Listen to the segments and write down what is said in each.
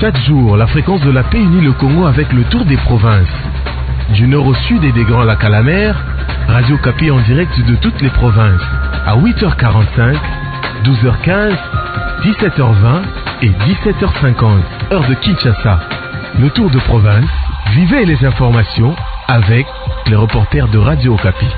Chaque jour, la fréquence de la paix unit le Congo avec le tour des provinces. Du nord au sud et des Grands Lacs à la mer, Radio Okapi en direct de toutes les provinces. À 8h45, 12h15, 17h20 et 17h50, heure de Kinshasa. Le tour de province, vivez les informations avec les reporters de Radio Okapi.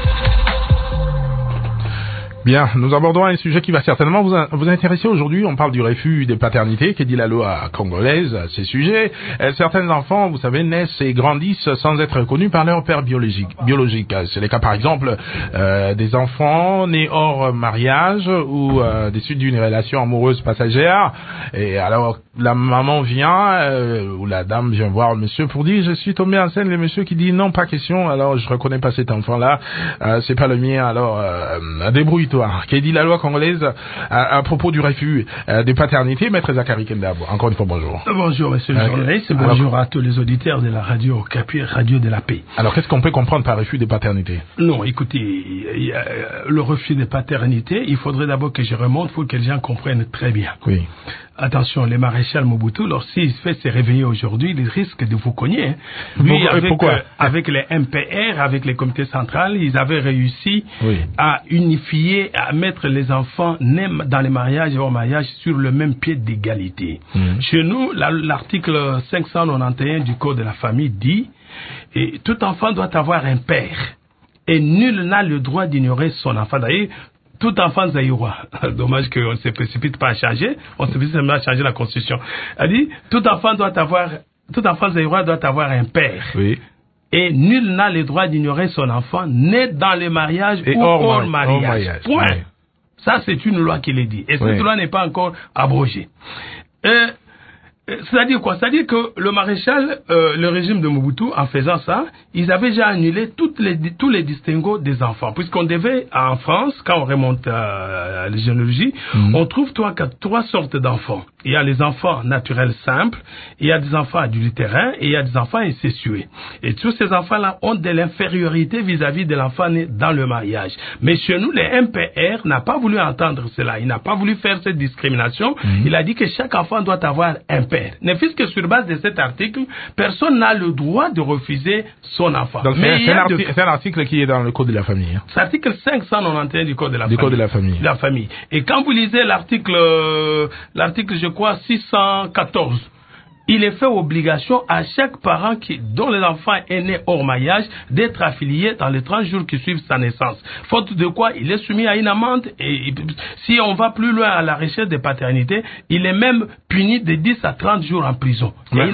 Bien, nous abordons un sujet qui va certainement vous intéresser aujourd'hui. On parle du refus des paternités, qui dit la loi congolaise à ces sujets. Certains enfants, vous savez, naissent et grandissent sans être reconnus par leur père biologique. C'est le cas, par exemple, des enfants nés hors mariage ou des suites d'une relation amoureuse passagère. Et alors, la maman vient, ou la dame vient voir le monsieur pour dire, je suis tombé enceinte. Le monsieur qui dit, non, pas question, alors je reconnais pas cet enfant-là, c'est pas le mien, alors débrouille-toi. Qui dit la loi congolaise à propos du refus des paternités, Maître Zakari Kendabo. Encore une fois, bonjour. Bonjour, monsieur le journaliste. Bonjour à tous les auditeurs de la radio Okapi, Radio de la Paix. Alors, qu'est-ce qu'on peut comprendre par refus des paternités? Non, écoutez, le refus des paternités, il faudrait d'abord que je remonte pour que les gens comprennent très bien. Oui. Attention, les maréchal Mobutu, lorsqu'il fait se réveiller aujourd'hui, il risque de vous cogner. Lui, pourquoi? Avec les MPR, avec les comités centrales, ils avaient réussi à unifier, à mettre les enfants nés dans les mariages et hors mariage sur le même pied d'égalité. Chez nous, l'article 591 du Code de la famille dit « Tout enfant doit avoir un père et nul n'a le droit d'ignorer son enfant ». D'ailleurs, tout enfant zaïrois, dommage qu'on ne se précipite pas à changer, on se précipite à changer la constitution. Elle dit, tout enfant zaïrois doit avoir un père. Oui. Et nul n'a le droit d'ignorer son enfant né dans le mariage ou hors mariage. Point. Oui. Ça, c'est une loi qui le dit. Et cette loi n'est pas encore abrogée. C'est-à-dire quoi? C'est-à-dire que le maréchal, le régime de Mobutu, en faisant ça, ils avaient déjà annulé tous les distinguos des enfants. Puisqu'on devait, en France, quand on remonte à la généalogie, on trouve trois sortes d'enfants. Il y a les enfants naturels simples, il y a des enfants adultérins et il y a des enfants incestueux. Et tous ces enfants-là ont de l'infériorité vis-à-vis de l'enfant né dans le mariage. Mais chez nous, les MPR n'a pas voulu entendre cela. Il n'a pas voulu faire cette discrimination. Il a dit que chaque enfant doit avoir un père. Ne fût-ce que sur base de cet article, personne n'a le droit de refuser son enfant. Donc c'est un article qui est dans le Code de la famille. Hein. C'est l'article 591 du Code de la famille. Code de la famille. Et quand vous lisez l'article, je crois, 614, il est fait obligation à chaque parent dont l'enfant est né hors mariage d'être affilié dans les 30 jours qui suivent sa naissance. Faute de quoi, il est soumis à une amende et si on va plus loin à la recherche des paternités, il est même puni de 10 à 30 jours en prison.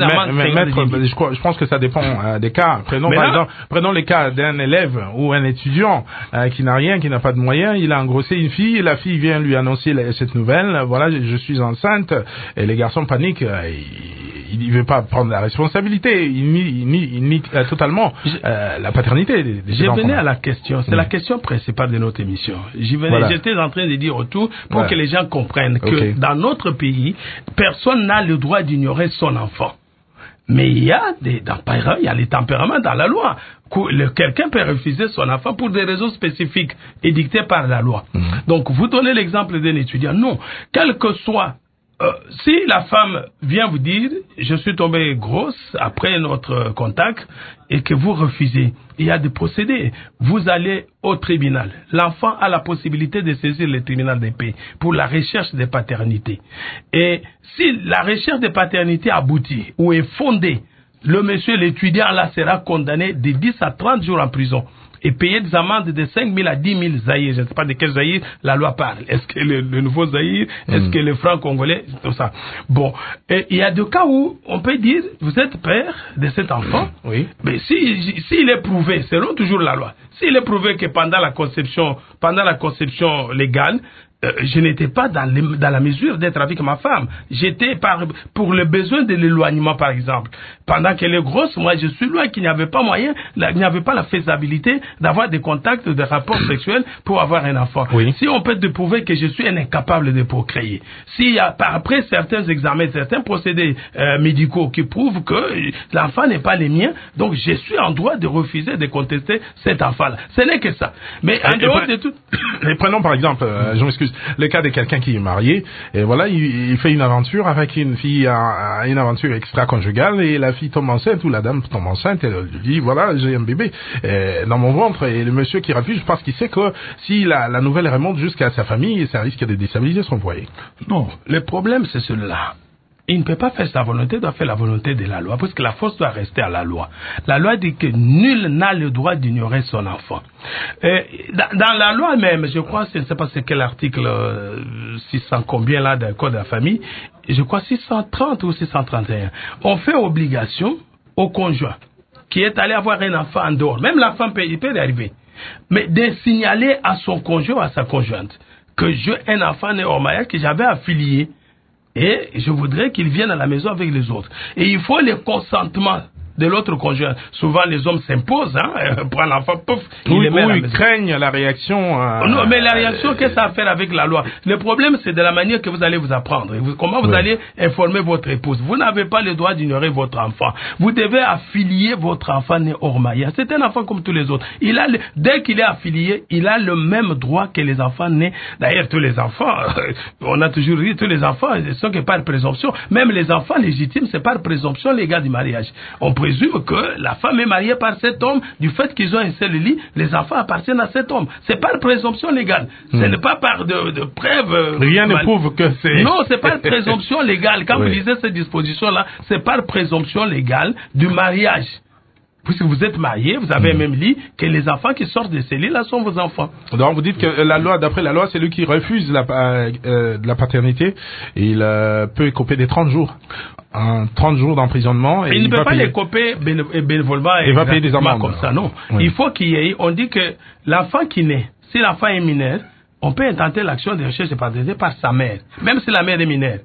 Je pense que ça dépend des cas. Prenons les cas d'un élève ou un étudiant qui n'a rien, qui n'a pas de moyens, il a engrossé une fille, la fille vient lui annoncer cette nouvelle, voilà, je suis enceinte, et les garçons paniquent, il ne veut pas prendre la responsabilité, il nie totalement la paternité des enfants. Je venais à la question, c'est la question principale de notre émission. J'étais en train de dire autour pour que les gens comprennent que dans notre pays, personne n'a le droit d'ignorer son enfant. Mais il y a les tempéraments dans la loi. Quelqu'un peut refuser son enfant pour des raisons spécifiques édictées par la loi. Donc, vous donnez l'exemple d'un étudiant. Non, quel que soit si la femme vient vous dire je suis tombée grosse après notre contact et que vous refusez, il y a des procédés. Vous allez au tribunal. L'enfant a la possibilité de saisir le tribunal de paix pour la recherche des paternités. Et si la recherche des paternités aboutit ou est fondée, le monsieur, l'étudiant là sera condamné de 10 à 30 jours en prison et payer des amendes de 5 000 à 10 000 zaïrs. Je ne sais pas de quel zaïr la loi parle. Est-ce que le nouveau zaïr, est-ce que le franc congolais, tout ça. Bon, et il y a des cas où on peut dire, vous êtes père de cet enfant, mais s'il est prouvé, selon toujours la loi, s'il est prouvé que pendant la conception légale, je n'étais pas dans la mesure d'être avec ma femme. J'étais pour le besoin de l'éloignement, par exemple. Pendant qu'elle est grosse, moi, je suis loin, qu'il n'y avait pas moyen, il n'y avait pas la faisabilité d'avoir des contacts, des rapports sexuels pour avoir un enfant. Si on peut te prouver que je suis un incapable de procréer, s'il y a, après certains examens, certains procédés médicaux qui prouvent que l'enfant n'est pas le mien, donc je suis en droit de refuser de contester cet enfant-là. Ce n'est que ça. Mais en dehors de tout... Et prenons par exemple, je m'excuse, le cas de quelqu'un qui est marié, et voilà, il fait une aventure avec une fille, une aventure extra-conjugale, et la fille tombe enceinte, ou la dame tombe enceinte, et elle lui dit, voilà, j'ai un bébé dans mon ventre, et le monsieur qui refuse parce qu'il sait que si la nouvelle remonte jusqu'à sa famille, ça risque de déstabiliser son foyer. Non, le problème c'est celui-là. Il ne peut pas faire sa volonté, il doit faire la volonté de la loi, parce que la force doit rester à la loi. La loi dit que nul n'a le droit d'ignorer son enfant. Dans la loi même, je crois, je ne sais pas c'est quel article 600 combien là d'un code de la famille, je crois 630 ou 631, on fait obligation au conjoint qui est allé avoir un enfant en dehors, même la femme il peut y arriver, mais de signaler à son conjoint ou à sa conjointe que j'ai un enfant né hors mariage que j'avais affilié, et je voudrais qu'il vienne à la maison avec les autres. Et il faut le consentement de l'autre conjoint. Souvent, les hommes s'imposent, prennent l'enfant, pouf, ils craignent la réaction. Non, mais la réaction, qu'est-ce que ça a à faire avec la loi? Le problème, c'est de la manière que vous allez vous apprendre. Comment vous allez informer votre épouse? Vous n'avez pas le droit d'ignorer votre enfant. Vous devez affilier votre enfant né hors mariage. C'est un enfant comme tous les autres. Dès qu'il est affilié, il a le même droit que les enfants nés. D'ailleurs, tous les enfants, on a toujours dit, tous les enfants, ils sont que par présomption. Même les enfants légitimes, c'est par présomption légale du mariage. On présume que la femme est mariée par cet homme, du fait qu'ils ont un seul lit, les enfants appartiennent à cet homme. C'est par présomption légale. Ce n'est pas par de preuve. Rien ne prouve que c'est... Non, c'est par présomption légale. Quand vous lisez cette disposition-là, c'est par présomption légale du mariage. Puisque vous êtes mariés, vous avez un même lit, que les enfants qui sortent de ces lits-là sont vos enfants. Donc vous dites que la loi, d'après la loi, c'est lui qui refuse la paternité, il peut écoper des 30 jours. 30 jours d'emprisonnement. Et il ne peut pas les couper bénévolement. Il va payer des amendes. Comme ça, non. Oui. Il faut qu'il y ait, on dit que l'enfant qui naît, si l'enfant est mineur, on peut intenter l'action de recherche de paternité par sa mère, même si la mère est mineure.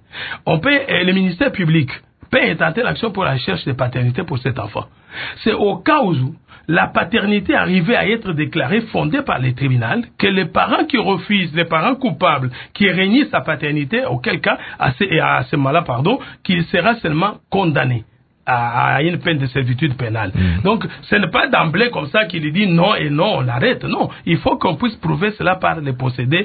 Le ministère public peut intenter l'action pour la recherche de paternité pour cet enfant. C'est au cas où la paternité arrivait à être déclarée fondée par les tribunaux, que les parents qui refusent, les parents coupables qui renient sa paternité, auquel cas, à ce moment-là, qu'il sera seulement condamné à une peine de servitude pénale. Donc, ce n'est pas d'emblée comme ça qu'il dit non et non, on l'arrête. Non, il faut qu'on puisse prouver cela par les procédés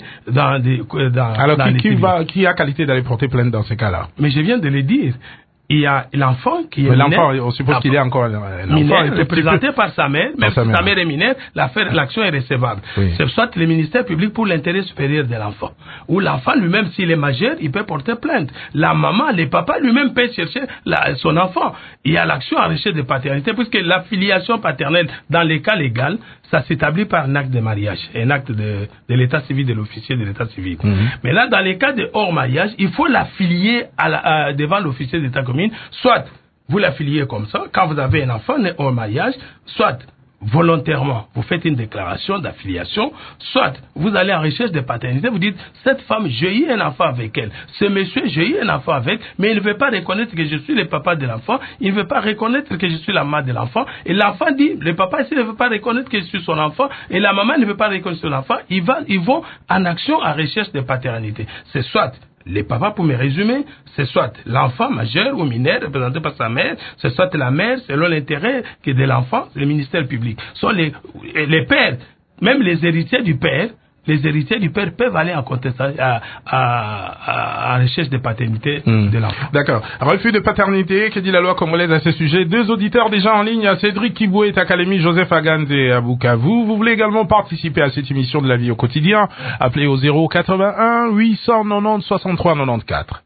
Alors, qui a qualité d'aller porter plainte dans ces cas-là? Mais je viens de le dire. Il y a l'enfant qui est l'enfant, on suppose qu'il est encore mineur, représenté par sa mère, même si sa mère est mineure, l'action est recevable. Oui. C'est soit le ministère public pour l'intérêt supérieur de l'enfant. Ou l'enfant lui-même, s'il est majeur, il peut porter plainte. La maman, le papa lui-même peut chercher son enfant. Il y a l'action en recherche de paternité, puisque l'affiliation paternelle, dans les cas légaux, ça s'établit par un acte de mariage, un acte de l'état civil, de l'officier de l'état civil. Mais là, dans les cas de hors mariage, il faut l'affilier devant l'officier d'état commune, soit vous l'affiliez comme ça, quand vous avez un enfant né hors mariage, soit volontairement, vous faites une déclaration d'affiliation, soit vous allez en recherche de paternité, vous dites, cette femme, j'ai eu un enfant avec elle, ce monsieur, j'ai eu un enfant avec, mais il ne veut pas reconnaître que je suis le papa de l'enfant, il ne veut pas reconnaître que je suis la mère de l'enfant, et l'enfant dit, le papa ici ne veut pas reconnaître que je suis son enfant, et la maman ne veut pas reconnaître son enfant, ils vont en action en recherche de paternité. C'est soit les papas, pour me résumer, c'est soit l'enfant majeur ou mineur représenté par sa mère, c'est soit la mère selon l'intérêt de l'enfant, c'est le ministère public. Soit les pères, même les héritiers du père peuvent aller en contestation à recherche de paternité de l'enfant. D'accord. Refus de paternité, que dit la loi congolaise à ce sujet? Deux auditeurs déjà en ligne, à Cédric Kiboué, Takalemi, Joseph Agande et à Bukavu. Vous voulez également participer à cette émission de la vie au quotidien? Appelez au 081 890 63 94.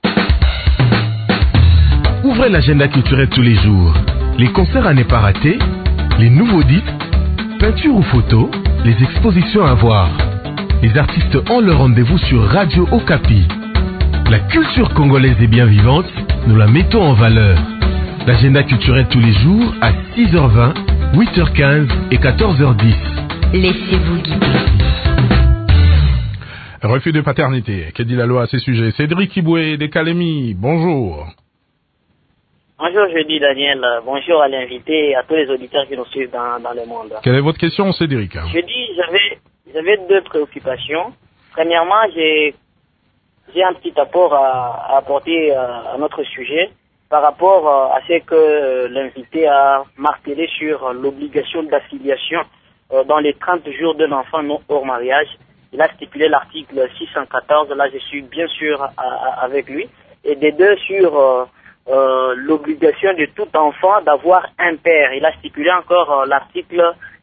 Ouvrez l'agenda culturel tous les jours. Les concerts à ne pas rater, les nouveaux disques, peinture ou photos, les expositions à voir. Les artistes ont le rendez-vous sur Radio Okapi. La culture congolaise est bien vivante, nous la mettons en valeur. L'agenda culturel tous les jours à 6h20, 8h15 et 14h10. Laissez-vous guider. Refus de paternité, que dit la loi à ces sujets? Cédric Kiboué des Kalemi, bonjour. Bonjour, je dis Daniel. Bonjour à l'invité et à tous les auditeurs qui nous suivent dans le monde. Quelle est votre question, Cédric? Je dis, j'avais deux préoccupations. Premièrement, j'ai un petit apport à apporter à notre sujet par rapport à ce que l'invité a martelé sur l'obligation d'affiliation dans les 30 jours d'un enfant non hors mariage. il a stipulé l'article 614, là je suis bien sûr avec lui, et des deux sur l'obligation de tout enfant d'avoir un père. Il a stipulé encore l'article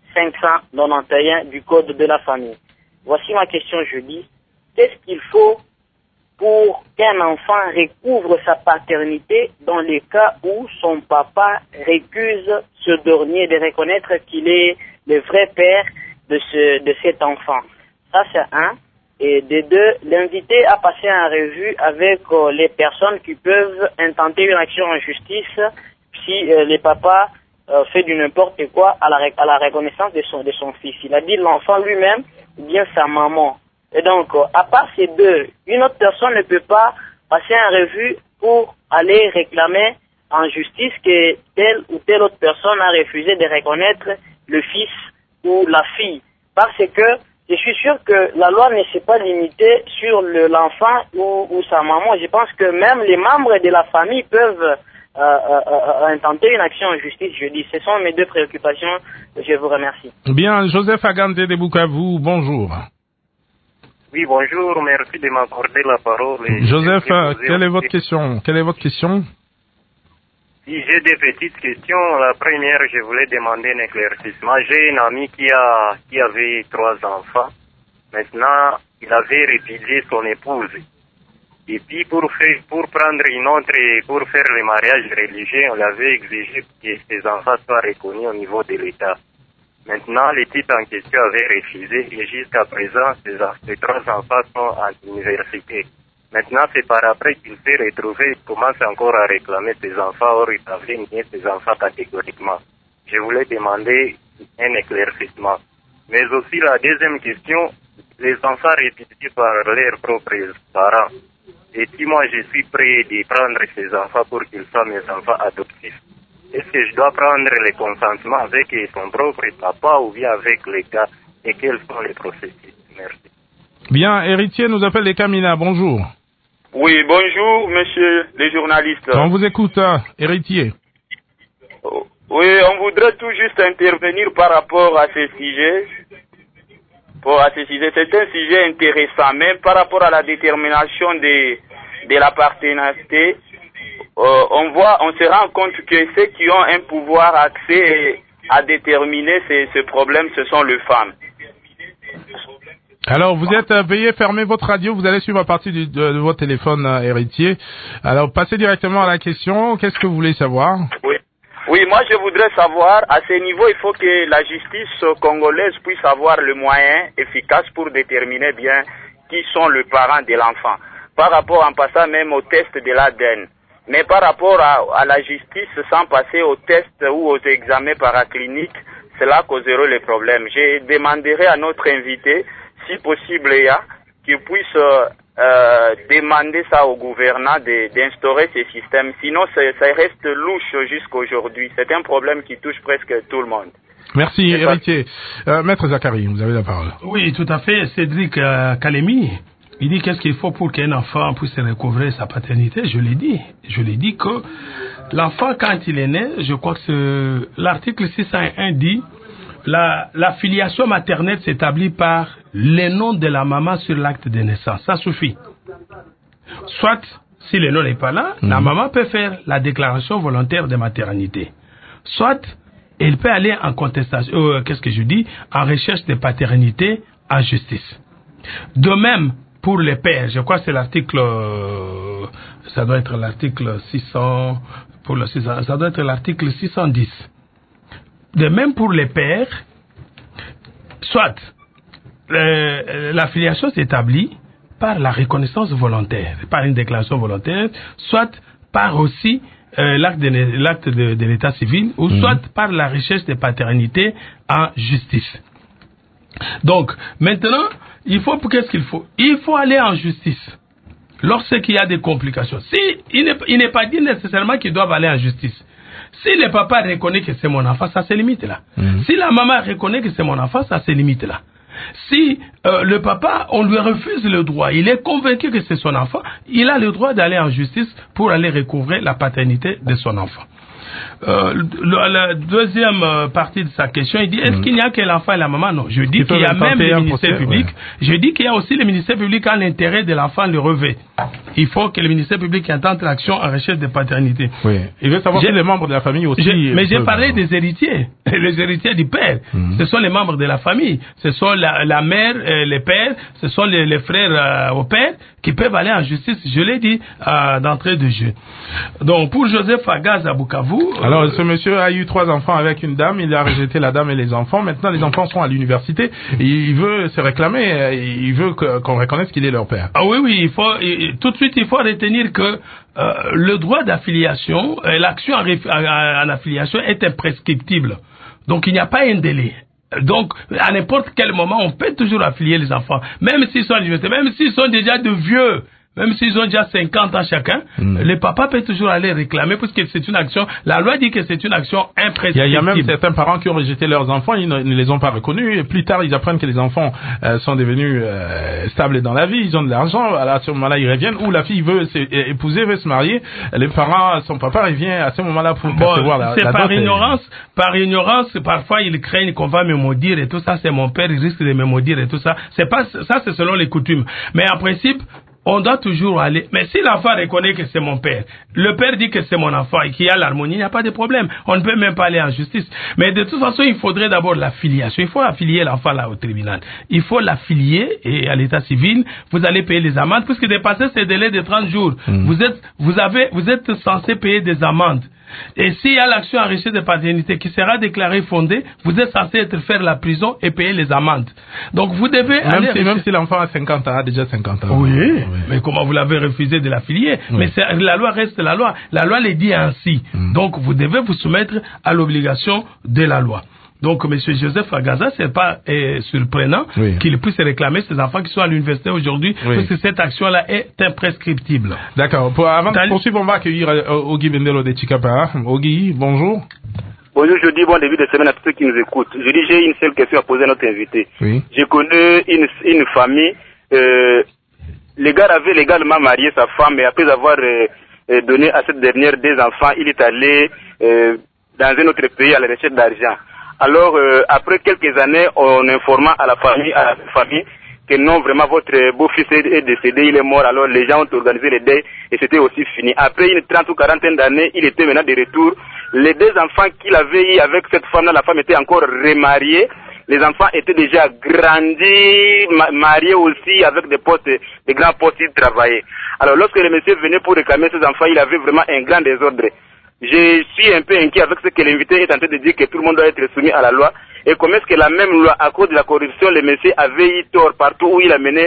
591 du Code de la famille. Voici ma question, je dis, qu'est-ce qu'il faut pour qu'un enfant recouvre sa paternité dans les cas où son papa récuse ce dernier de reconnaître qu'il est le vrai père de cet enfant? Ça c'est un. Et de deux, l'invité a passé en revue avec les personnes qui peuvent intenter une action en justice si le papa fait du n'importe quoi à la reconnaissance de son fils. Il a dit l'enfant lui-même ou bien sa maman. Et donc, à part ces deux, une autre personne ne peut pas passer en revue pour aller réclamer en justice que telle ou telle autre personne a refusé de reconnaître le fils ou la fille. Parce que je suis sûr que la loi ne s'est pas limitée sur l'enfant ou sa maman. Je pense que même les membres de la famille peuvent intenter une action en justice, je dis. Ce sont mes deux préoccupations. Je vous remercie. Bien, Joseph Agande de Bukavu, bonjour. Oui, bonjour, merci de m'accorder la parole. Joseph, quelle est votre question? Si j'ai des petites questions, la première, je voulais demander un éclaircissement. J'ai une amie qui avait 3 enfants. Maintenant, il avait répudié son épouse. Et puis, pour prendre une autre, pour faire le mariage religieux, on l'avait exigé que ses enfants soient reconnus au niveau de l'État. Maintenant, les titres en question avaient refusé et jusqu'à présent, ces 3 enfants sont à l'université. Maintenant, c'est par après qu'il s'est retrouvé, il commence encore à réclamer ses enfants, or il avait nié ses enfants catégoriquement. Je voulais demander un éclaircissement. Mais aussi la deuxième question, les enfants répudiés par leurs propres parents. Et si moi je suis prêt de prendre ces enfants pour qu'ils soient mes enfants adoptifs, est-ce que je dois prendre le consentement avec son propre papa ou bien avec les gars et quels sont les processus? Merci. Bien, héritier nous appelle les Camina, bonjour. Oui, bonjour, monsieur le journaliste. On vous écoute, héritier. Oui, on voudrait tout juste intervenir par rapport à ce sujet. C'est un sujet intéressant, même par rapport à la détermination de la paternité. On se rend compte que ceux qui ont un pouvoir accès à déterminer ce problème, ce sont les femmes. Alors, vous êtes veuillez fermer votre radio, vous allez suivre à partir de votre téléphone, héritier. Alors, passez directement à la question. Qu'est-ce que vous voulez savoir? Oui, moi je voudrais savoir, à ce niveau, il faut que la justice congolaise puisse avoir le moyen efficace pour déterminer bien qui sont les parents de l'enfant. Par rapport, en passant même au test de l'ADN. Mais par rapport à la justice, sans passer aux tests ou aux examens paracliniques, cela causerait les problèmes. Je demanderai à notre invité, si possible, qu'il puisse demander ça au gouvernant d'instaurer ces systèmes. Sinon, ça reste louche jusqu'à aujourd'hui. C'est un problème qui touche presque tout le monde. Merci, héritier. Maître Zachary, vous avez la parole. Oui, tout à fait. Cédric Kalemi, il dit qu'est-ce qu'il faut pour qu'un enfant puisse recouvrer sa paternité. Je l'ai dit que l'enfant, quand il est né, je crois que l'article 601 dit la filiation maternelle s'établit par le nom de la maman sur l'acte de naissance. Ça suffit. Soit, si le nom n'est pas là, la maman peut faire la déclaration volontaire de maternité. Soit, elle peut aller en contestation, en recherche de paternité en justice. De même, pour les pères, je crois que c'est l'article, ça doit être l'article 600, ça doit être l'article 610. De même pour les pères, soit la filiation s'établit par la reconnaissance volontaire, par une déclaration volontaire, soit par aussi l'acte de l'état civil, ou soit par la recherche de paternité en justice. Donc, maintenant, qu'est-ce qu'il faut? Il faut aller en justice lorsqu'il y a des complications. Il n'est pas dit nécessairement qu'ils doivent aller en justice. Si le papa reconnaît que c'est mon enfant, ça se limite là. Si la maman reconnaît que c'est mon enfant, ça se limite là. Si le papa, on lui refuse le droit, il est convaincu que c'est son enfant, il a le droit d'aller en justice pour aller recouvrer la paternité de son enfant. La deuxième partie de sa question, il dit, est-ce qu'il n'y a que l'enfant et la maman? Non, je dis qu'il y a même le ministère public. Je dis qu'il y a aussi le ministère public à l'intérêt de l'enfant le revêt. Il faut que le ministère public intente l'action en recherche de paternité. Oui. Il veut savoir si les membres de la famille aussi... Mais j'ai parlé des héritiers. Les héritiers du père. Ce sont les membres de la famille. Ce sont la mère, les pères, ce sont les frères au père qui peuvent aller en justice. Je l'ai dit d'entrée de jeu. Donc, pour Joseph Agaz à Bukavu... Alors, ce monsieur a eu 3 enfants avec une dame. Il a rejeté la dame et les enfants. Maintenant, les enfants sont à l'université. Il veut se réclamer. Il veut qu'on reconnaisse qu'il est leur père. Ah oui, tout de suite, il faut retenir que le droit d'affiliation, l'action en affiliation est imprescriptible. Donc, il n'y a pas un délai. Donc, à n'importe quel moment, on peut toujours affilier les enfants. Même s'ils sont à l'université, même s'ils sont déjà de vieux. Même s'ils ont déjà 50 ans chacun, les papas peuvent toujours aller réclamer parce que c'est une action, la loi dit que c'est une action imprescriptible. Il y a même certains parents qui ont rejeté leurs enfants, ils ne les ont pas reconnus, et plus tard ils apprennent que les enfants sont devenus stables dans la vie, ils ont de l'argent, à ce moment-là ils reviennent, ou la fille veut épouser, veut se marier, les parents, son papa revient à ce moment-là pour percevoir la c'est dot. Par ignorance, parfois ils craignent qu'on va me maudire et tout ça, c'est mon père, il risque de me maudire et tout ça. C'est selon les coutumes. Mais en principe, on doit toujours aller. Mais si l'enfant reconnaît que c'est mon père, le père dit que c'est mon enfant et qu'il y a l'harmonie, il n'y a pas de problème. On ne peut même pas aller en justice. Mais de toute façon, il faudrait d'abord l'affiliation. Il faut affilier l'enfant là au tribunal. Il faut l'affilier et à l'état civil, vous allez payer les amendes puisque dépasser ces délais de 30 jours. Vous êtes censé payer des amendes. Et s'il y a l'action en recherche de paternité qui sera déclarée fondée, vous êtes censé faire la prison et payer les amendes. Donc vous devez même si l'enfant a 50 ans, a déjà 50 ans. Oui. Mais comment vous l'avez refusé de l'affilier? Mais la loi reste la loi. La loi le dit ainsi. Donc vous devez vous soumettre à l'obligation de la loi. Donc, M. Joseph Agaza, c'est pas surprenant qu'il puisse réclamer ses enfants qui sont à l'université aujourd'hui, parce que cette action-là est imprescriptible. D'accord. Avant de poursuivre, on va accueillir Ogi Bendelo de Chikapa. Ogi, bonjour. Bonjour, je dis bon début de semaine à tous ceux qui nous écoutent. Je dis, j'ai une seule question à poser à notre invité. Je connais une famille, le gars avait légalement marié sa femme, et après avoir donné à cette dernière 2 enfants, il est allé dans un autre pays à la recherche d'argent. Alors, après quelques années, on informa à la famille que non, vraiment, votre beau-fils est décédé, il est mort. Alors, les gens ont organisé le deuil et c'était aussi fini. Après une 30 ou 40 d'années, il était maintenant de retour. Les 2 enfants qu'il avait eu avec cette femme-là, la femme était encore remariée. Les enfants étaient déjà grandis, mariés aussi, avec des grands postes, ils travaillaient. Alors, lorsque le monsieur venait pour réclamer ses enfants, il avait vraiment un grand désordre. Je suis un peu inquiet avec ce que l'invité est en train de dire, que tout le monde doit être soumis à la loi. Et comment est-ce que la même loi, à cause de la corruption, le monsieur avait eu tort partout où il a mené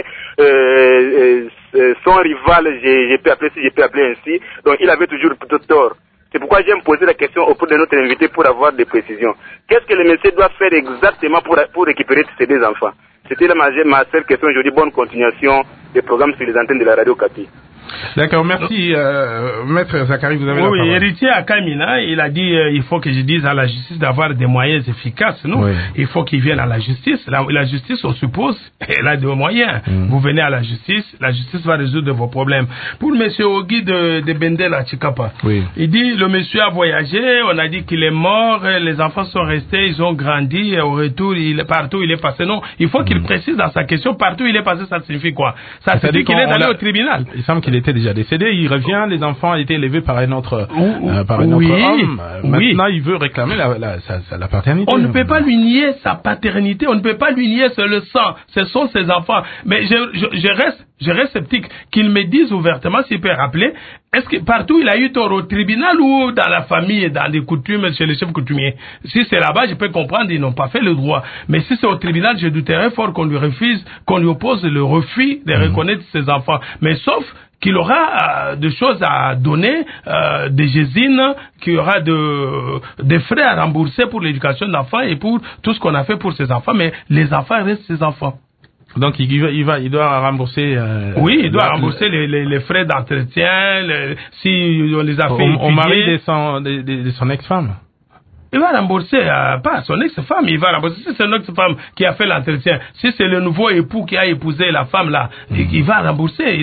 son rival, je peux appeler ainsi. Donc il avait toujours tort. C'est pourquoi j'aime poser la question auprès de notre invité pour avoir des précisions. Qu'est-ce que le monsieur doit faire exactement pour récupérer ses 2 enfants? C'était ma seule question. Je dis bonne continuation des programmes sur les antennes de la radio Kapi. D'accord, merci Maître Zachary, vous avez la parole. Oui, héritier à Kamina, il a dit il faut que je dise à la justice d'avoir des moyens efficaces. Non, il faut qu'il vienne à la justice. La justice, on suppose, elle a des moyens. Vous venez à la justice va résoudre vos problèmes. Pour monsieur Ogi de Bendel à Chikapa, il dit le monsieur a voyagé, on a dit qu'il est mort, les enfants sont restés, ils ont grandi, au retour, partout il est passé. Non, il faut qu'il précise dans sa question, partout il est passé, ça signifie quoi? Ça signifie qu'il est allé au tribunal. Il semble qu'il était déjà décédé, il revient, les enfants étaient élevés par un autre homme. Maintenant, il veut réclamer la paternité. On ne peut pas lui nier sa paternité, on ne peut pas lui nier le sang, ce sont ses enfants. Mais je reste sceptique qu'il me dise ouvertement s'il peut rappeler, est-ce que partout il a eu tort, au tribunal ou dans la famille, dans les coutumes, chez les chefs coutumiers? Si c'est là-bas, je peux comprendre, ils n'ont pas fait le droit. Mais si c'est au tribunal, je douterais fort qu'on lui refuse, qu'on lui oppose le refus de reconnaître ses enfants. Mais sauf qu'il aura des choses à donner, des gésines, qu'il y aura des frais à rembourser pour l'éducation d'enfants et pour tout ce qu'on a fait pour ses enfants, mais les enfants restent ses enfants. Donc il doit rembourser. Oui, il doit rembourser les frais d'entretien, si on les a fait. Au mari de son ex-femme. Il va rembourser, pas son ex-femme, il va rembourser. Si c'est une ex-femme qui a fait l'entretien, si c'est le nouveau époux qui a épousé la femme là, il va rembourser.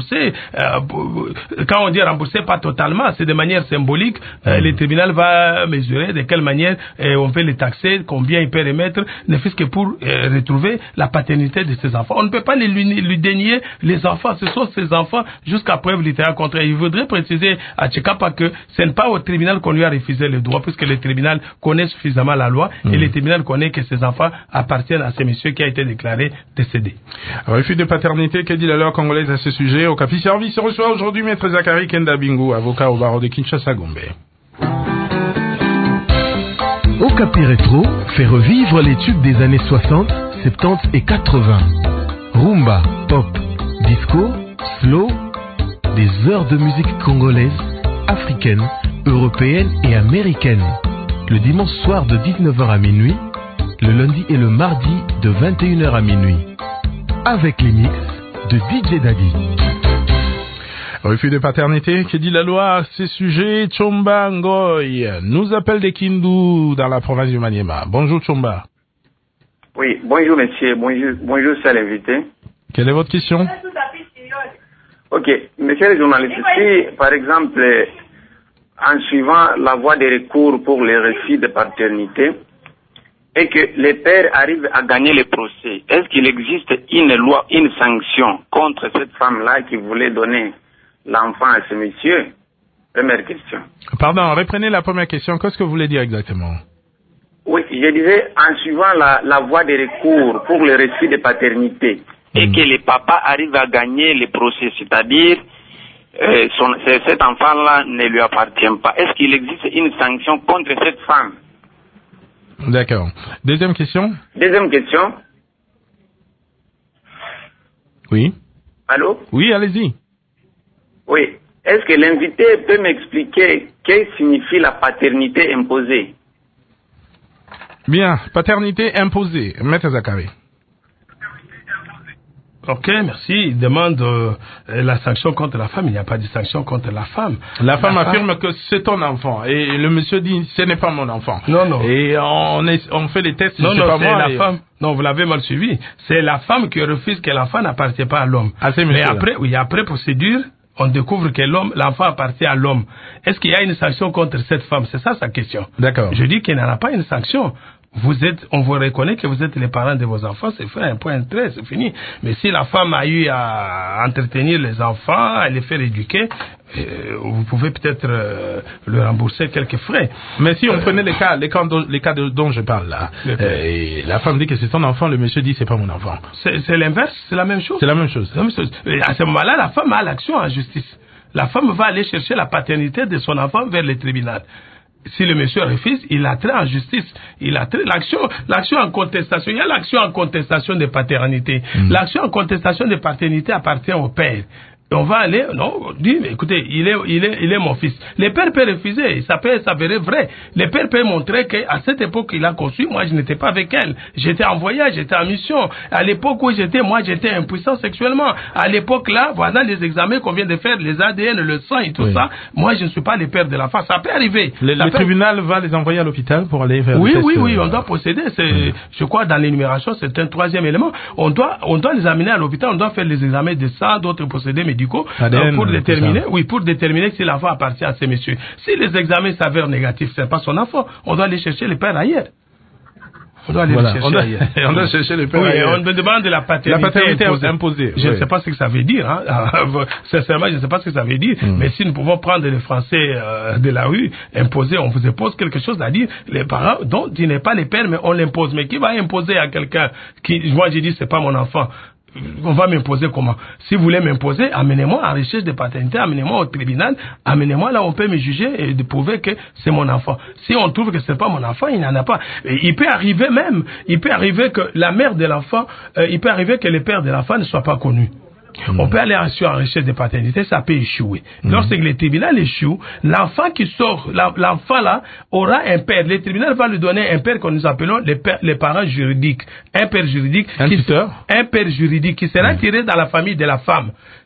Quand on dit rembourser, pas totalement, c'est de manière symbolique. Le tribunal va mesurer de quelle manière on peut les taxer, combien il peut remettre, ne fût-ce que pour retrouver la paternité de ses enfants. On ne peut pas lui dénier les enfants. Ce sont ses enfants jusqu'à preuve littérale contraire. Il voudrait préciser à Tchekapa que ce n'est pas au tribunal qu'on lui a refusé le droit, puisque le tribunal connaît suffisamment la loi et le tribunal connaît que ses enfants appartiennent à ce monsieur qui a été déclaré décédé. Refus de paternité, que dit la loi congolaise à ce sujet? Au Capi Service reçoit aujourd'hui Maître Zachary Kenda Bingu, avocat au barreau de Kinshasa-Gombe. Okapi Rétro fait revivre les tubes des années 60, 70 et 80. Rumba, pop, disco, slow, des heures de musique congolaise, africaine, européenne et américaine. Le dimanche soir de 19h à minuit, le lundi et le mardi de 21h à minuit. Avec les mix de DJ Daddy. Refus de paternité, que dit la loi à ces sujets? Chomba Ngoy nous appelle des Kindu dans la province du Maniema. Bonjour Chomba. Oui, bonjour monsieur, bonjour c'est l'invité. Quelle est votre question? Ok, monsieur le journaliste, si par exemple, en suivant la voie de recours pour les refus de paternité, et que les pères arrivent à gagner le procès, est-ce qu'il existe une loi, une sanction contre cette femme-là qui voulait donner l'enfant à ce monsieur? Première question. Pardon, reprenez la première question. Qu'est-ce que vous voulez dire exactement? Oui, je disais, en suivant la voie de recours pour le refus de paternité, et que les papas arrivent à gagner le procès, c'est-à-dire cet enfant-là ne lui appartient pas. Est-ce qu'il existe une sanction contre cette femme? D'accord. Deuxième question? Deuxième question. Oui. Allô? Oui, allez-y. Oui. Est-ce que l'invité peut m'expliquer que signifie la paternité imposée? Bien. Paternité imposée. Maître Zachary. Ok, merci. Il demande la sanction contre la femme. Il n'y a pas de sanction contre la femme. La femme affirme que c'est ton enfant. Et le monsieur dit, ce n'est pas mon enfant. Non. Et on fait les tests, non, c'est pas moi. La femme. Non, vous l'avez mal suivi. C'est la femme qui refuse que l'enfant n'appartient pas à l'homme. Mais après procédure, on découvre que l'enfant appartient à l'homme. Est-ce qu'il y a une sanction contre cette femme? C'est ça sa question. D'accord. Je dis qu'il n'y en a pas une sanction. On vous reconnaît que vous êtes les parents de vos enfants, c'est fait, un point très, c'est fini. Mais si la femme a eu à entretenir les enfants, à les faire éduquer, vous pouvez peut-être le rembourser quelques frais. Mais si on prenait les cas dont je parle là, et la femme dit que c'est son enfant, le monsieur dit c'est pas mon enfant. C'est l'inverse, c'est la même chose. C'est la même chose. À ce moment-là, la femme a l'action en justice. La femme va aller chercher la paternité de son enfant vers le tribunal. Si le monsieur refuse, il a trait en justice. Il a trait l'action en contestation. Il y a l'action en contestation de paternité. L'action en contestation de paternité appartient au père. Et on va aller, dire, écoutez, il est mon fils. Le père peut refuser, ça peut s'avérer vrai. Le père peut montrer qu'à cette époque il a conçu, moi je n'étais pas avec elle. J'étais en voyage, j'étais en mission. À l'époque où j'étais impuissant sexuellement. À l'époque là, voilà les examens qu'on vient de faire, les ADN, le sang et tout ça. Moi je ne suis pas le père de la femme. Ça peut arriver. Le tribunal va les envoyer à l'hôpital pour aller faire Oui, on doit procéder. Je crois dans l'énumération, c'est un troisième élément. On doit les amener à l'hôpital, on doit faire les examens de sang, d'autres procédés médicaux. Pour déterminer si l'enfant appartient à ces messieurs. Si les examens s'avèrent négatifs, c'est pas son enfant. On doit aller chercher le père ailleurs. On doit aller chercher ailleurs. On doit chercher le père ailleurs. On me demande de la paternité imposée. Je ne sais pas ce que ça veut dire. Sincèrement, je ne sais pas ce que ça veut dire. Mais si nous pouvons prendre les Français de la rue, imposer, on vous impose quelque chose à dire. Les parents, donc, tu n'es pas les pères, mais on l'impose. Mais qui va imposer à quelqu'un moi j'ai dit, c'est pas mon enfant. On va m'imposer comment? Si vous voulez m'imposer, amenez-moi en recherche de paternité, amenez-moi au tribunal, amenez-moi là où on peut me juger et de prouver que c'est mon enfant. Si on trouve que c'est pas mon enfant, il n'en a pas. Et il peut arriver que la mère de l'enfant, il peut arriver que le père de l'enfant ne soit pas connu. On peut aller en recherche de paternité, ça peut échouer. Lorsque le tribunal échoue, l'enfant qui sort, l'enfant là aura un père. Le tribunal va lui donner un père que nous appelons les parents juridiques. Un père juridique. Un père juridique qui sera tiré dans la famille de la femme.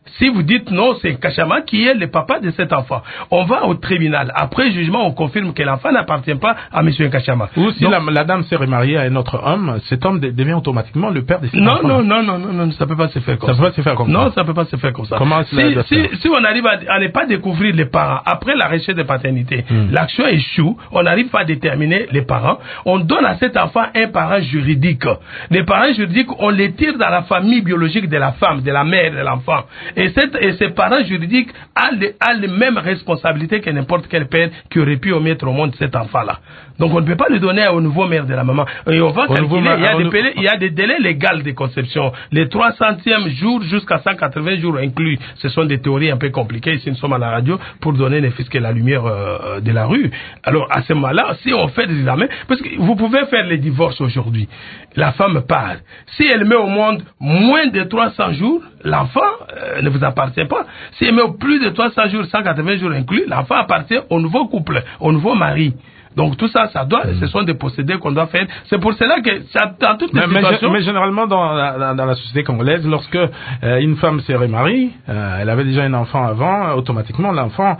Si vous dites non, c'est Kachama qui est le papa de cet enfant. On va au tribunal. Après jugement, on confirme que l'enfant n'appartient pas à monsieur Kachama. Ou si la dame s'est remariée à un autre homme, cet homme devient automatiquement le père de cet enfant. Non, ça peut pas se faire comme ça. Ça peut pas se faire comme ça. Non, ça peut pas se faire comme ça. Comment si on arrive à ne pas découvrir les parents après la recherche de paternité, l'action échoue, on n'arrive pas à déterminer les parents, on donne à cet enfant un parent juridique. Les parents juridiques, on les tire dans la famille biologique de la femme, de la mère de l'enfant. Et ces parents juridiques ont les mêmes responsabilités que n'importe quel père qui aurait pu mettre au monde cet enfant-là. Donc on ne peut pas le donner au nouveau mère de la maman. Et on va calculer, il y a des délais légaux de conception. Les 300e jours jusqu'à 180 jours inclus. Ce sont des théories un peu compliquées. Ici, nous sommes à la radio pour donner ne fût-ce que la lumière de la rue. Alors à ce moment-là, si on fait des examens, parce que vous pouvez faire les divorces aujourd'hui. La femme part. Si elle met au monde moins de 300 jours, l'enfant ne vous appartient pas. Si elle met plus de 300 jours, 180 jours inclus, l'enfant appartient au nouveau couple, au nouveau mari. Donc tout ça, ce sont des procédés qu'on doit faire. C'est pour cela que dans toutes les situations... Mais généralement dans la société congolaise, lorsque une femme se remarie, elle avait déjà un enfant avant, automatiquement l'enfant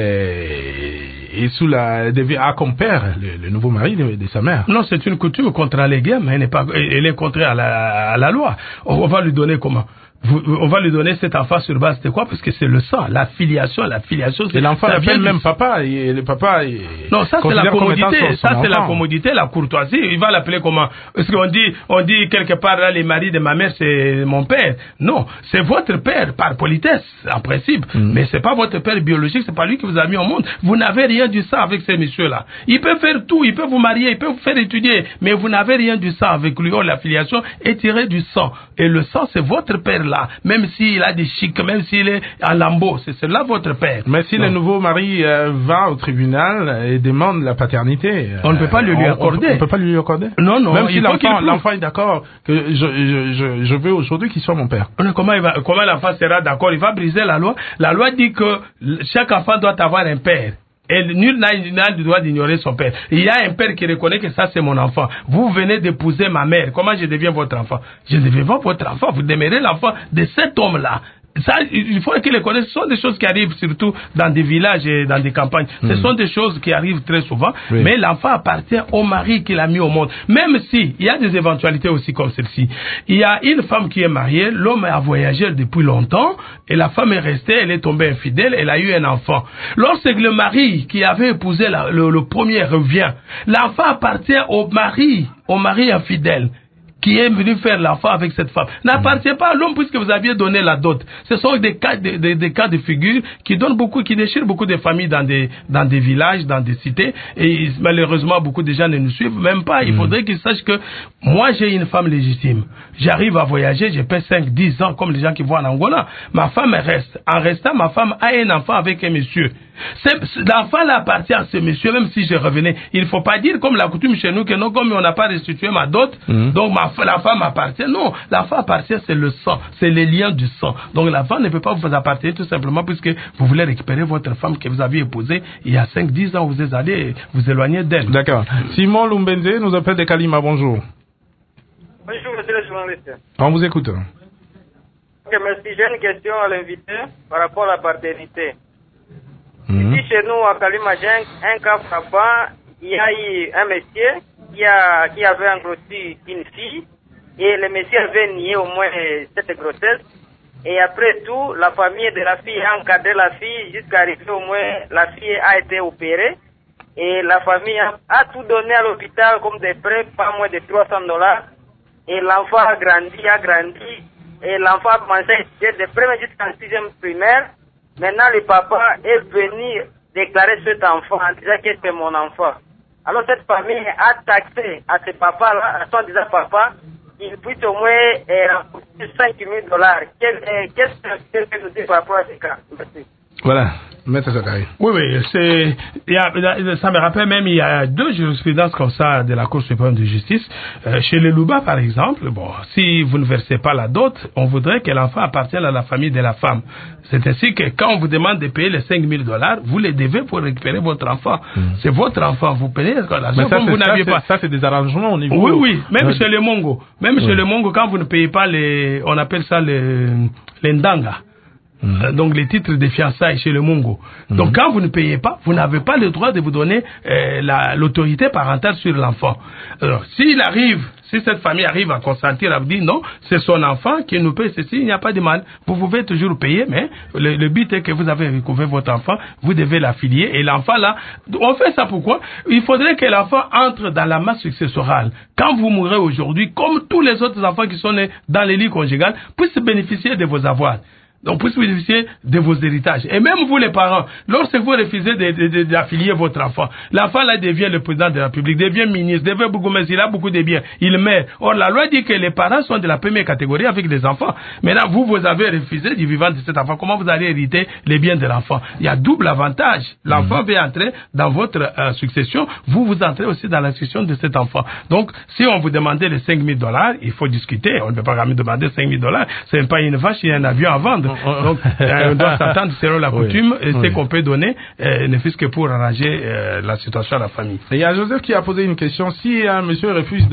est sous a comme père le nouveau mari de sa mère. Non, c'est une coutume contraléguée, mais elle est contraire à la loi. On va lui donner comment? On va lui donner cet enfant sur base de quoi? Parce que c'est le sang, la filiation, c'est l'enfant l'appelle même papa, et le papa non, ça c'est la commodité, la commodité, la courtoisie. Il va l'appeler comment? Parce qu'on dit quelque part là, les maris de ma mère c'est mon père. Non, c'est votre père par politesse en principe, mais c'est pas votre père biologique, c'est pas lui qui vous a mis au monde. Vous n'avez rien du sang avec ces messieurs-là. Il peut faire tout, il peut vous marier, il peut vous faire étudier, mais vous n'avez rien du sang avec lui. La filiation est tirée du sang, et le sang c'est votre père là. Même s'il a des chics, même s'il est à lambeau, c'est là votre père. Mais si le nouveau mari va au tribunal et demande la paternité, on ne peut pas lui accorder. On peut pas lui accorder. Non. Même si l'enfant est d'accord que je veux aujourd'hui qu'il soit mon père. Comment l'enfant sera d'accord? Il va briser la loi. La loi dit que chaque enfant doit avoir un père. Et nul n'a le droit d'ignorer son père. Il y a un père qui reconnaît que ça c'est mon enfant. Vous venez d'épouser ma mère. Comment je deviens votre enfant? Je ne deviens pas votre enfant. Vous demeurez l'enfant de cet homme-là. Ça, il faut qu'il le connaisse. Ce sont des choses qui arrivent surtout dans des villages et dans des campagnes. Ce sont des choses qui arrivent très souvent. Oui. Mais l'enfant appartient au mari qui l'a mis au monde. Même si, il y a des éventualités aussi comme celle-ci. Il y a une femme qui est mariée, l'homme a voyagé depuis longtemps, et la femme est restée, elle est tombée infidèle, elle a eu un enfant. Lorsque le mari qui avait épousé le premier revient, l'enfant appartient au mari infidèle qui est venu faire l'enfant avec cette femme. N'appartient pas à l'homme puisque vous aviez donné la dot. Ce sont des cas de figure qui déchirent beaucoup de familles dans des villages, dans des cités. Et malheureusement, beaucoup de gens ne nous suivent même pas. Il faudrait qu'ils sachent que moi, j'ai une femme légitime. J'arrive à voyager, j'ai fait 5-10 ans comme les gens qui voient en Angola. Ma femme reste. En restant, ma femme a un enfant avec un monsieur. L'enfant appartient à ce monsieur, même si je revenais. Il ne faut pas dire comme la coutume chez nous que non, comme on n'a pas restitué ma dot, donc la femme appartient. Non, la femme appartient, c'est le sang, c'est les liens du sang. Donc la femme ne peut pas vous appartenir tout simplement puisque vous voulez récupérer votre femme que vous aviez épousée il y a 5-10 ans, vous êtes allé vous éloigner d'elle. D'accord. Simon Lumbenze nous appelle de Kalima, bonjour. Bonjour, monsieur le journaliste. On vous écoute. Ok, merci. J'ai une question à l'invité par rapport à la paternité. Ici, chez nous, à Kalima, j'ai un cas frappant. Il y a eu un monsieur qui avait engrossi une fille et le monsieur avait nié au moins cette grossesse. Et après tout, la famille de la fille a encadré la fille jusqu'à arriver au moins, la fille a été opérée. Et la famille a tout donné à l'hôpital comme des prêts, pas moins de $300. Et l'enfant a grandi. Et l'enfant a commencé à étudier de première jusqu'en 6e primaire. Maintenant, le papa est venu déclarer cet enfant en disant que c'est mon enfant. Alors, cette famille a taxé à ce papa-là, à son disant papa, il puisse au moins rembourser $5,000. Qu'est-ce que vous dites par rapport à ce cas? Merci. Voilà. Maître Zakari. Oui, ça me rappelle même, il y a 2 jurisprudences comme ça de la Cour suprême de justice. Chez les Louba, par exemple, si vous ne versez pas la dot, on voudrait que l'enfant appartienne à la famille de la femme. C'est ainsi que quand on vous demande de payer les $5,000, vous les devez pour récupérer votre enfant. C'est votre enfant, vous payez l'argent comme vous n'aviez pas. Ça, c'est des arrangements au niveau... Oui, même chez les Mongo. Chez les Mongo, quand vous ne payez pas on appelle ça les ndanga. Donc les titres de fiançailles chez le Mungo. Donc quand vous ne payez pas, vous n'avez pas le droit de vous donner l'autorité parentale sur l'enfant. Alors si cette famille arrive à consentir, à vous dire non, c'est son enfant qui nous paye ceci, il n'y a pas de mal. Vous pouvez toujours payer, mais le but est que vous avez recouvert votre enfant, vous devez l'affilier, et l'enfant là, on fait ça pourquoi? Il faudrait que l'enfant entre dans la masse successorale. Quand vous mourrez aujourd'hui, comme tous les autres enfants qui sont nés dans les lits conjugales, puissent bénéficier de vos avoirs. Donc, puisse bénéficier de vos héritages. Et même vous, les parents, lorsque vous refusez d'affilier votre enfant, l'enfant là devient le président de la République, devient ministre, devient bourgmestre, il a beaucoup de biens, il meurt. Or, la loi dit que les parents sont de la première catégorie avec les enfants. Maintenant, vous avez refusé du vivant de cet enfant. Comment vous allez hériter les biens de l'enfant? Il y a double avantage. L'enfant veut entrer dans votre succession, vous entrez aussi dans la succession de cet enfant. Donc, si on vous demandait les $5,000, il faut discuter. On ne peut pas quand même demander $5,000. C'est pas une vache et un avion à vendre. Donc, on doit s'attendre selon la coutume et ce qu'on peut donner, ne fût-ce que pour arranger la situation à la famille. Et il y a Joseph qui a posé une question. Si un monsieur refuse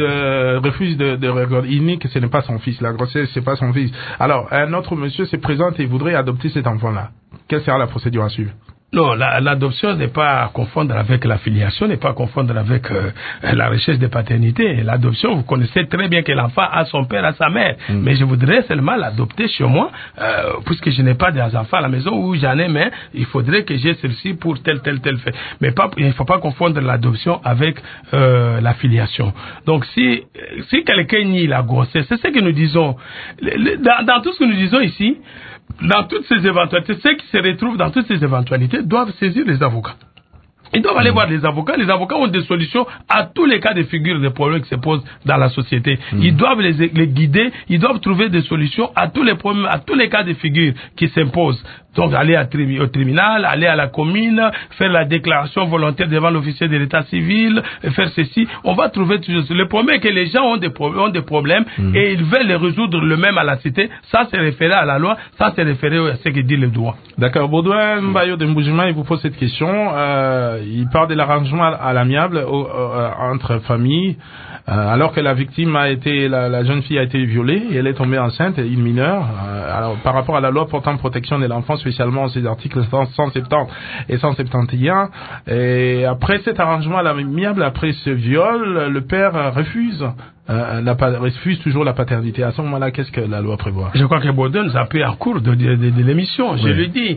de regarder, il nie que ce n'est pas son fils, la grossesse c'est pas son fils. Alors, un autre monsieur se présente et voudrait adopter cet enfant-là. Quelle sera la procédure à suivre? Non, l'adoption n'est pas à confondre avec la filiation, n'est pas à confondre avec la recherche de paternité. L'adoption, vous connaissez très bien que l'enfant a son père, a sa mère. Mais je voudrais seulement l'adopter chez moi, puisque je n'ai pas d'enfants à la maison, ou j'en ai, mais il faudrait que j'ai celle-ci pour tel fait. Mais il ne faut pas confondre l'adoption avec la filiation. Donc si quelqu'un nie la grossesse, c'est ce que nous disons. Dans tout ce que nous disons ici, dans toutes ces éventualités, ceux qui se retrouvent dans toutes ces éventualités doivent saisir les avocats. Ils doivent aller voir les avocats. Les avocats ont des solutions à tous les cas de figure des problèmes qui se posent dans la société. Ils doivent les guider. Ils doivent trouver des solutions à tous les problèmes, à tous les cas de figure qui s'imposent. Donc, aller au tribunal, aller à la commune, faire la déclaration volontaire devant l'officier de l'état civil, faire ceci. On va trouver toujours. Le problème est que les gens ont des problèmes et ils veulent les résoudre le même à la cité. Ça, c'est référé à la loi. Ça, c'est référé à ce que dit le droit. D'accord. Baudouin Mbayo de Mboujima, il vous pose cette question. Il parle de l'arrangement à l'amiable entre familles, alors que la victime la jeune fille a été violée et elle est tombée enceinte, une mineure. Alors, par rapport à la loi portant protection de l'enfant, spécialement ces articles 170 et 171, et après cet arrangement à l'amiable, après ce viol, le père refuse toujours la paternité. À ce moment-là, qu'est-ce que la loi prévoit? Je crois que Baudouin nous a pris en cours de l'émission. Je lui dis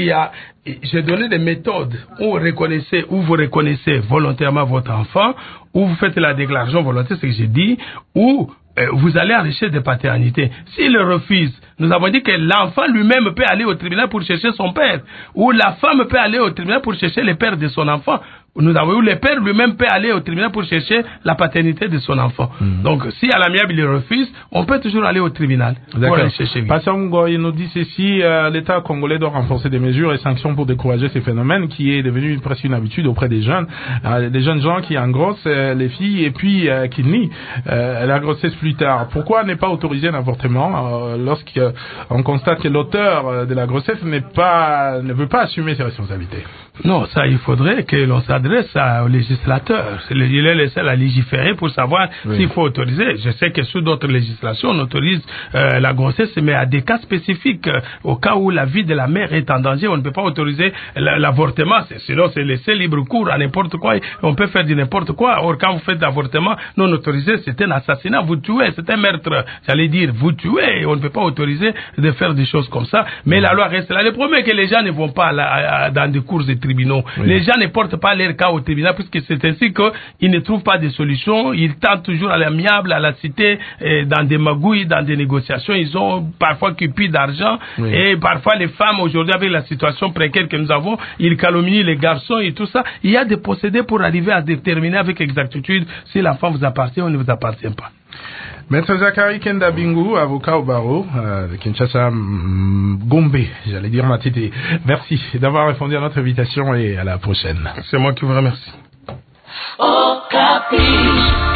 j'ai donné des méthodes où vous reconnaissez volontairement votre enfant, où vous faites la déclaration volontaire, c'est ce que j'ai dit, où vous allez en recherche de paternité. S'il le refuse, nous avons dit que l'enfant lui-même peut aller au tribunal pour chercher son père, ou la femme peut aller au tribunal pour chercher le père de son enfant. Nous avons eu le père lui-même peut aller au tribunal pour chercher la paternité de son enfant. Donc, si à l'amiable il refuse, on peut toujours aller au tribunal pour aller chercher. Passango, il nous dit ceci, l'État congolais doit renforcer des mesures et sanctions pour décourager ces phénomènes qui est devenu presque une habitude auprès des jeunes gens qui engrossent les filles et puis qui nient la grossesse plus tard. Pourquoi n'est pas autorisé un avortement lorsqu'on constate que l'auteur de la grossesse ne veut pas assumer ses responsabilités? Non, ça, il faudrait que l'on s'adresse au législateur. Il est le seul à légiférer pour savoir s'il faut autoriser. Je sais que sous d'autres législations, on autorise la grossesse, mais à des cas spécifiques. Au cas où la vie de la mère est en danger, on ne peut pas autoriser l'avortement. Sinon, c'est laisser libre cours à n'importe quoi. On peut faire du n'importe quoi. Or, quand vous faites l'avortement non autorisé, c'est un assassinat. Vous tuez, c'est un meurtre. J'allais dire, vous tuez. On ne peut pas autoriser de faire des choses comme ça. Mais la loi reste là. Le problème est que les gens ne vont pas dans des cours de tribunaux. Les gens ne portent pas leur cas au tribunal puisque c'est ainsi qu'ils ne trouvent pas de solution. Ils tentent toujours à l'amiable, à la cité, dans des magouilles, dans des négociations. Ils ont parfois cupide d'argent et parfois les femmes aujourd'hui avec la situation précaire que nous avons, ils calomnient les garçons et tout ça. Il y a des procédés pour arriver à déterminer avec exactitude si l'enfant vous appartient ou ne vous appartient pas. Maître Zachary Kenda Bingu, avocat au barreau de Kinshasa Gombe, j'allais dire Matete. Merci d'avoir répondu à notre invitation et à la prochaine. C'est moi qui vous remercie. Oh, Capi.